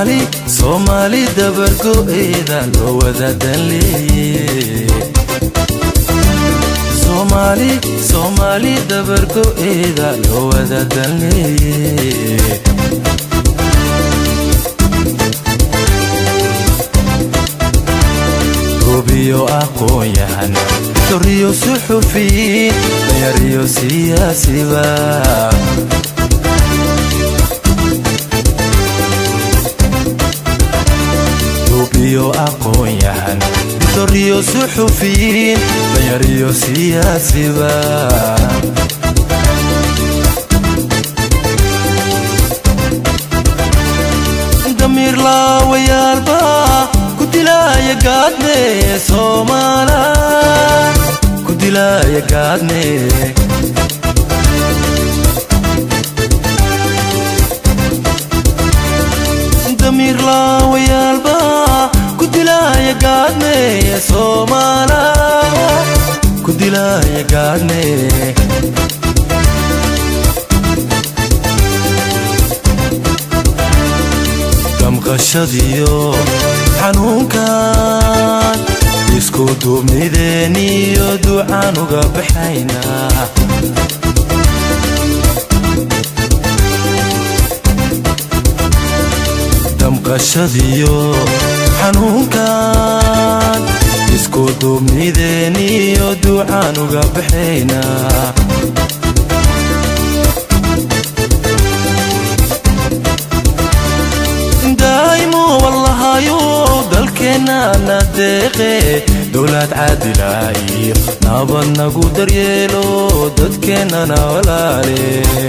Somali dabarko ida lo wada dalli Somali dabarko ida lo wada dalli Rubiyo aqoon yahan Toriyo suxufi Yariyo siyaasiba Rubiyo aqoon yahan Toriyo suxufi Yariyo siyaasiba Damir la wayalba Kudila ya gadne Somala Kudila ya gadne Damir la wayalba Kudila ya gadne Somala Kudila ya gadne Qashadiyo xanuunkan isku duubnideeniyo ducaan uga baxayna damqashadiyo xanuunkan isku duubnideeniyo ducaan uga baxayna dalkeena deeqe dawlad caadilaayo nabad nagu daryeelo dadkeena walaale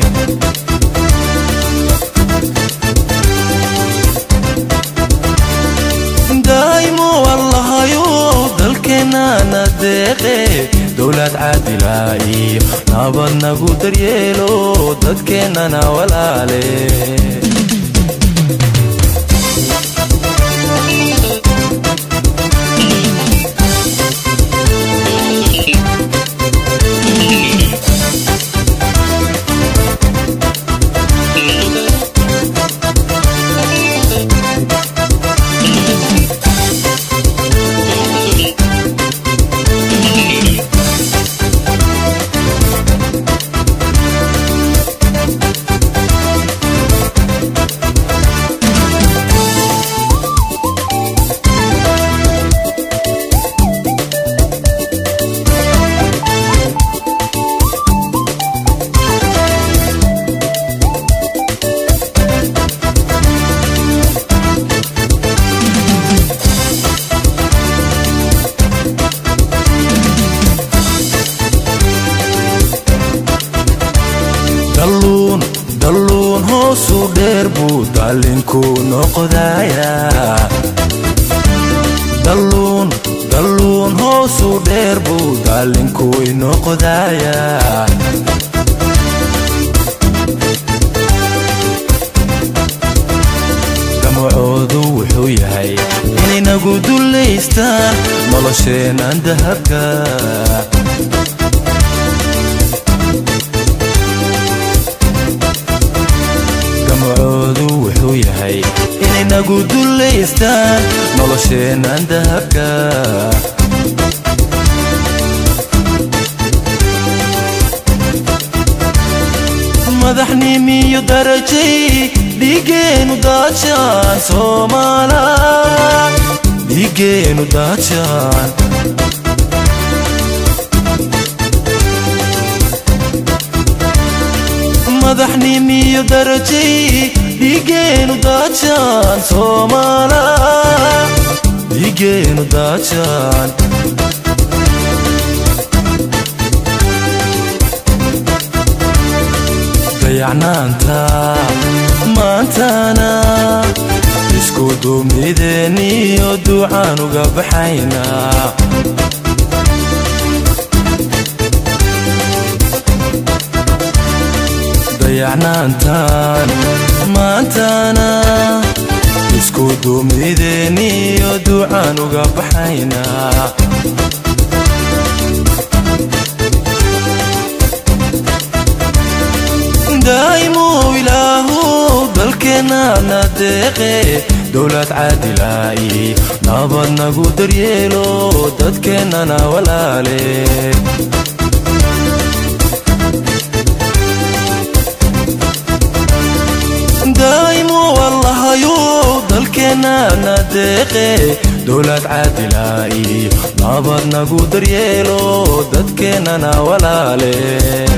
daaymo wallahayo dalkeena deeqe dawlad caadilaayo nabad nagu daryeelo dadkeena walaale Dallun hoosu dheer buu dallinku noqdaya Dallun hoosu dheer buu dallinku noqdaya Damacoodu wuxuu yahay inay nagu duleystaan nolosheenan dahabka inay nagu duleystaan nolosheenan dahabka madaxnimiyo darajay dhiigeenu daajaan Soomala dhiigeenu daajaan madaxnimiyo darajay dhiigeenu daajaan Somala dhiigeenu daajaan dayacnaanta maantana isku duubnideeniyo ducaan uga baxayna dayacnaantan maantana isku duubnideeniyo ducaan uga baxayna daaymo ilaahu dalkeena deeqe dawlad caadilaayi nabad nagu daryeelo dadkeennana walaale daaimo wallahayo dalkeenna nadeeqe dawlad caadilaayi nabad nagu daryeelo dadkeennana walaale